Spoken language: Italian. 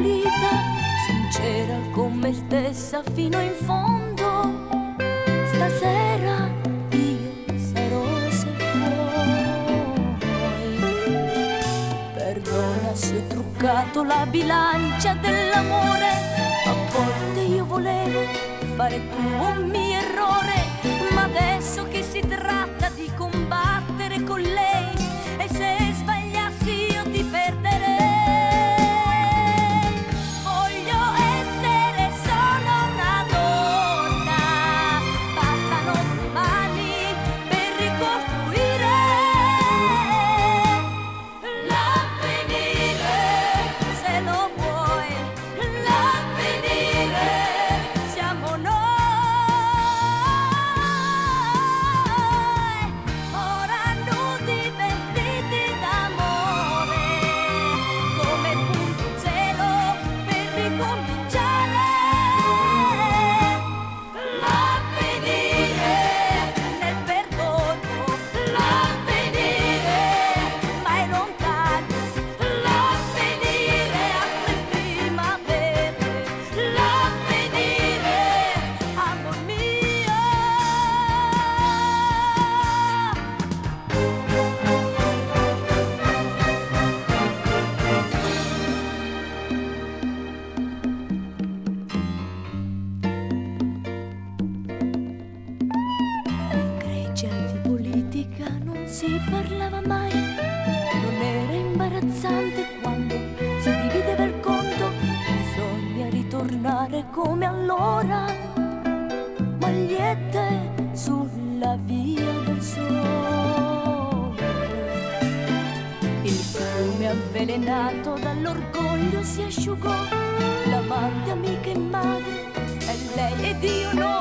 pulita, sincera con me stessa fino in fondo. Stasera io sarò se vuoi. Perdona se ho truccato la bilancia dell'amore, a volte io volevo fare tuo un mio errore, ma adesso che si tratta di combattere con lei, e se sbagliassi io ti perderei. Voglio essere solo una donna, bastano due mani per ricostruire l'avvenire. Se lo vuoi, l'avvenire siamo noi, ora nudi vestiti d'amore, come il punto zero per ricominciare. L'avvenire nel perdono, l'avvenire mai lontano, l'avvenire apre primavere, l'avvenire amor mio. In greggia di politica non si parlava mai, non era imbarazzante quando si divideva il conto. Bisogna ritornare come allora, magliette sulla via del sole. Il fiume avvelenato dall'orgoglio si asciugò, l'amante, amica e madre, e lei ed io no.